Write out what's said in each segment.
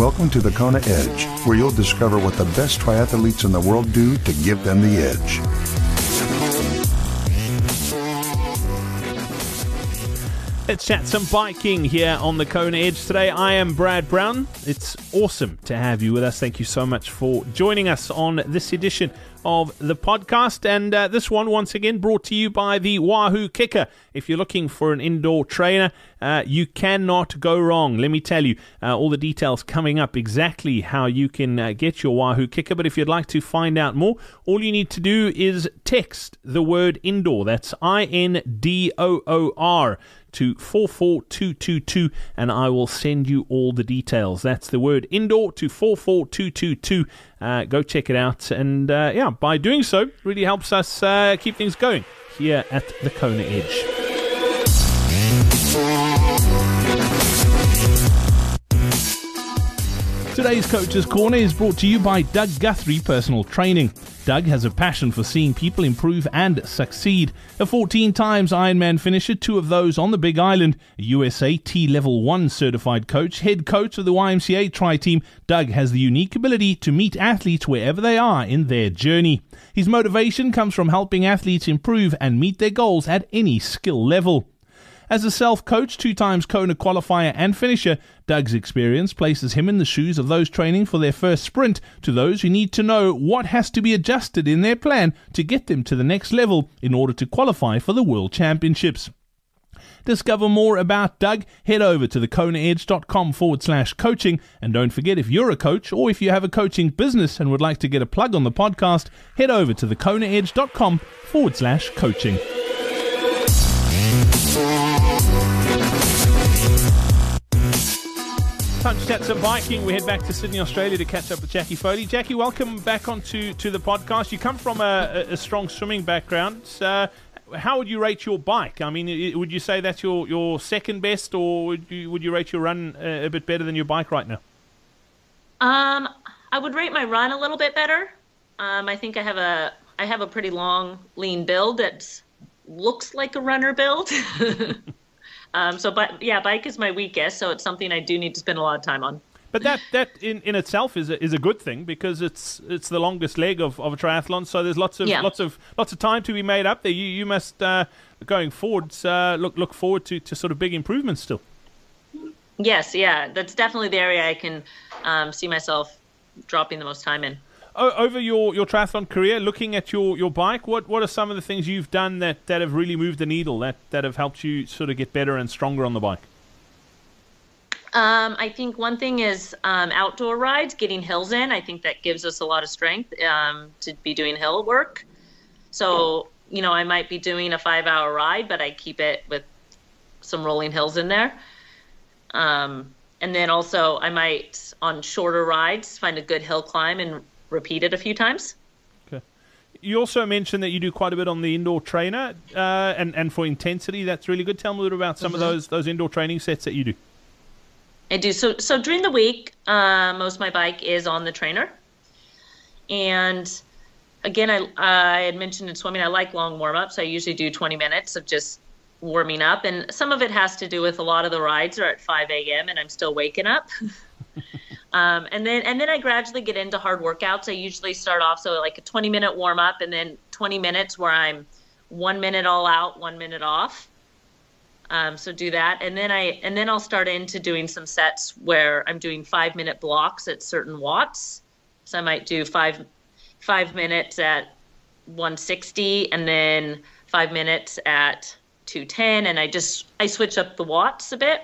Welcome to the Kona Edge, where you'll discover what the best triathletes in the world do to give them the edge. Let's chat some biking here on the Kona Edge today. I am Brad Brown. It's awesome to have you with us. Thank you so much for joining us on this edition of the podcast. And this one, once again, brought to you by the Wahoo Kicker. If you're looking for an indoor trainer, you cannot go wrong. Let me tell you, all the details coming up, exactly how you can get your Wahoo Kicker. But if you'd like to find out more, all you need to do is text the word indoor. That's INDOOR to 44222, and I will send you all the details. That's the word indoor to 44222. Go check it out, and by doing so, really helps us keep things going here at the Kona Edge. Today's Coach's Corner is brought to you by Doug Guthrie Personal Training. Doug has a passion for seeing people improve and succeed. A 14 times Ironman finisher, 2 of those on the Big Island, a USA T-Level 1 certified coach, head coach of the YMCA Tri-Team, Doug has the unique ability to meet athletes wherever they are in their journey. His motivation comes from helping athletes improve and meet their goals at any skill level. As a self-coach, 2 times Kona qualifier and finisher, Doug's experience places him in the shoes of those training for their first sprint to those who need to know what has to be adjusted in their plan to get them to the next level in order to qualify for the World Championships. Discover more about Doug, head over to thekonaedge.com/coaching, and don't forget, if you're a coach or if you have a coaching business and would like to get a plug on the podcast, head over to thekonaedge.com/coaching. Time to chat some biking. We head back to Sydney, Australia to catch up with Jackie Foley. Jackie, welcome back onto the podcast. You come from a strong swimming background. How would you rate your bike? I mean, would you say that's your second best, or would you rate your run a bit better than your bike right now? I would rate my run a little bit better. I think I have a pretty long, lean build that looks like a runner build. Bike is my weakest, so it's something I do need to spend a lot of time on. But that in itself is a good thing, because it's the longest leg of a triathlon, so there's lots of time to be made up there. You must going forwards look forward to sort of big improvements still. Yes, yeah, that's definitely the area I can see myself dropping the most time in. Over your triathlon career, looking at your bike, what are some of the things you've done that have really moved the needle, that have helped you sort of get better and stronger on the bike? I think one thing is outdoor rides, getting hills in. I think that gives us a lot of strength to be doing hill work. So, I might be doing a 5-hour ride, but I keep it with some rolling hills in there. And then also I might, on shorter rides, find a good hill climb and repeat it a few times. Okay. You also mentioned that you do quite a bit on the indoor trainer, and for intensity, that's really good. Tell me a little about some of those indoor training sets that you do. I do. So during the week, most of my bike is on the trainer. And again, I had mentioned in swimming, I like long warm-ups. I usually do 20 minutes of just warming up. And some of it has to do with a lot of the rides are at 5 a.m. and I'm still waking up. And then I gradually get into hard workouts. I usually start off like a 20-minute warm up, and then 20 minutes where I'm 1 minute all out, 1 minute off. So do that, and then I'll start into doing some sets where I'm doing 5-minute blocks at certain watts. So I might do 5 minutes at 160, and then 5 minutes at 210, and I switch up the watts a bit.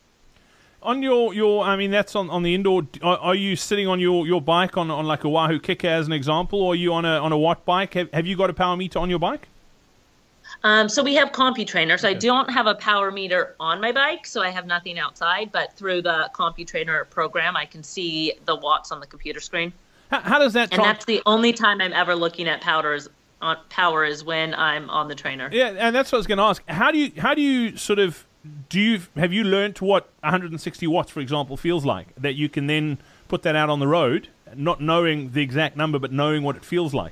On your I mean, that's on the indoor. Are you sitting on your bike on like a Wahoo Kicker as an example, or are you on a watt bike? Have you got a power meter on your bike? So we have CompuTrainer. So I don't have a power meter on my bike, so I have nothing outside. But through the CompuTrainer program, I can see the watts on the computer screen. How does that? And that's the only time I'm ever looking at power is when I'm on the trainer. Yeah, and that's what I was going to ask. How do you sort of have you learnt what 160 watts, for example, feels like, that you can then put that out on the road, not knowing the exact number, but knowing what it feels like?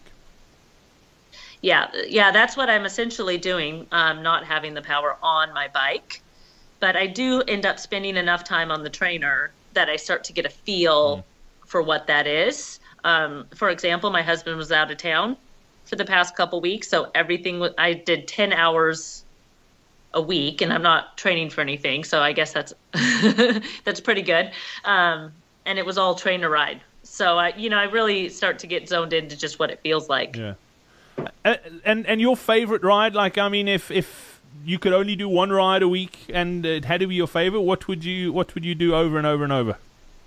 Yeah, that's what I'm essentially doing, not having the power on my bike. But I do end up spending enough time on the trainer that I start to get a feel for what that is. For example, my husband was out of town for the past couple weeks, so I did 10 hours a week, and I'm not training for anything, so I guess that's that's pretty good. And it was all train to ride. So I really start to get zoned into just what it feels like. Yeah. And your favorite ride, like, I mean, if you could only do one ride a week and it had to be your favorite, what would you do over and over and over?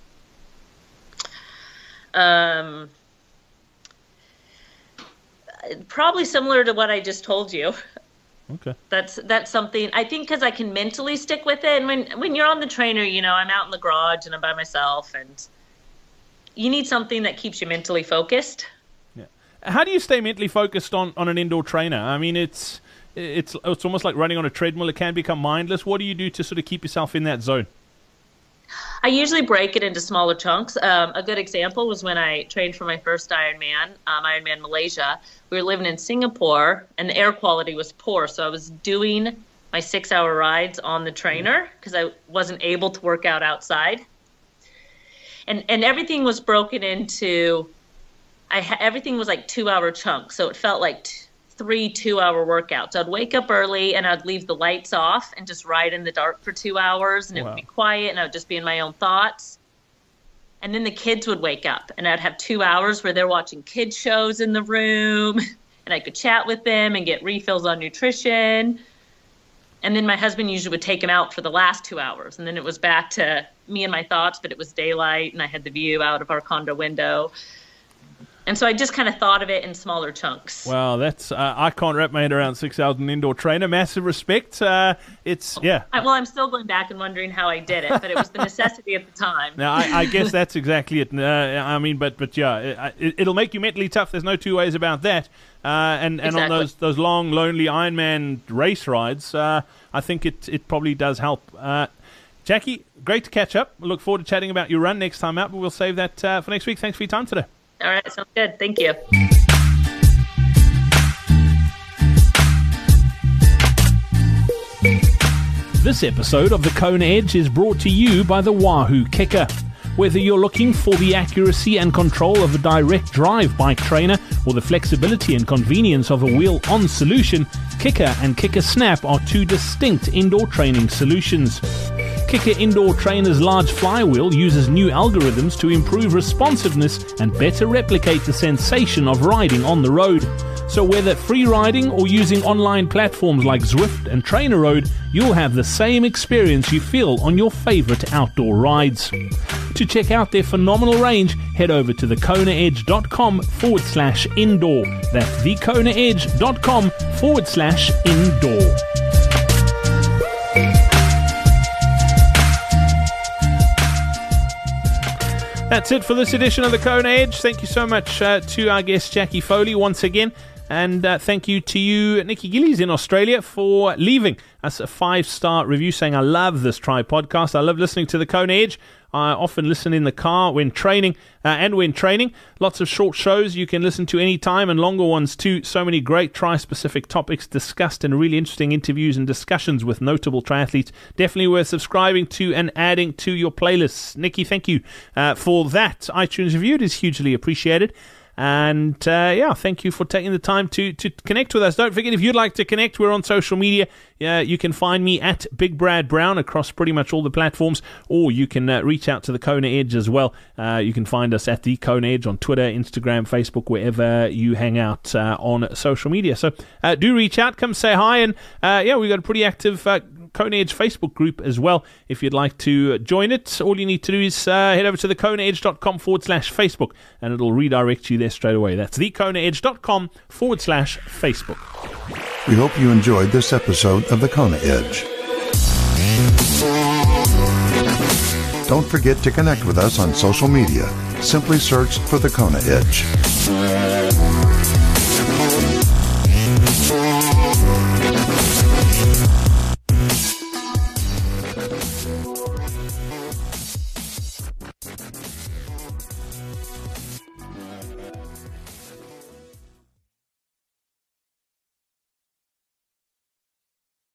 Probably similar to what I just told you. Okay. That's something, I think, because I can mentally stick with it. And when you're on the trainer, I'm out in the garage and I'm by myself, and you need something that keeps you mentally focused. Yeah. How do you stay mentally focused on an indoor trainer? I mean, it's almost like running on a treadmill. It can become mindless. What do you do to sort of keep yourself in that zone? I usually break it into smaller chunks. A good example was when I trained for my first Ironman, Ironman Malaysia. We were living in Singapore, and the air quality was poor, so I was doing my 6-hour rides on the trainer because I wasn't able to work out outside. And everything was broken into, everything was like 2-hour chunks, so it felt like 3 2-hour workouts. I'd wake up early and I'd leave the lights off and just ride in the dark for 2 hours, and it would be quiet, and I would just be in my own thoughts. And then the kids would wake up, and I'd have 2 hours where they're watching kids shows in the room, and I could chat with them and get refills on nutrition. And then my husband usually would take them out for the last 2 hours, and then it was back to me and my thoughts, but it was daylight and I had the view out of our condo window. And so I just kind of thought of it in smaller chunks. Wow, that's I can't wrap my head around 6 hours an indoor trainer. Massive respect. Well, I'm still going back and wondering how I did it, but it was the necessity at the time. Now, I guess that's exactly it. I mean, but yeah, it'll make you mentally tough. There's no two ways about that. And Exactly. on those long, lonely Ironman race rides, I think it probably does help. Jackie, great to catch up. We look forward to chatting about your run next time out, but we'll save that for next week. Thanks for your time today. All right, sounds good. Thank you. This episode of the Kona Edge is brought to you by the Wahoo Kicker. Whether you're looking for the accuracy and control of a direct drive bike trainer or the flexibility and convenience of a wheel-on solution, Kicker and Kicker Snap are two distinct indoor training solutions. Kicker Indoor Trainer's large flywheel uses new algorithms to improve responsiveness and better replicate the sensation of riding on the road. So whether free riding or using online platforms like Zwift and Trainer Road, you'll have the same experience you feel on your favorite outdoor rides. To check out their phenomenal range, head over to thekonaedge.com/indoor. That's thekonaedge.com/indoor. That's it for this edition of the Kona Edge. Thank you so much to our guest Jackie Foley once again. And thank you to you, Nikki Gillies in Australia, for leaving us a 5-star review saying, I love this Tri podcast. I love listening to the Kona Edge. I often listen in the car when training and when training. Lots of short shows you can listen to any time, and longer ones too. So many great tri-specific topics discussed and really interesting interviews and discussions with notable triathletes. Definitely worth subscribing to and adding to your playlists. Nikki, thank you for that iTunes review. It is hugely appreciated. And thank you for taking the time to connect with us. Don't forget, if you'd like to connect, we're on social media. You can find me at Big Brad Brown across pretty much all the platforms, or you can reach out to the Kona Edge as well. You can find us at the Kona Edge on Twitter, Instagram, Facebook, wherever you hang out on social media. So do reach out, come say hi, and we've got a pretty active Kona Edge Facebook group as well. If you'd like to join it, all you need to do is head over to thekonaedge.com/Facebook, and it'll redirect you there straight away. That's thekonaedge.com/Facebook. We hope you enjoyed this episode of the Kona Edge. Don't forget to connect with us on social media. Simply search for the Kona Edge.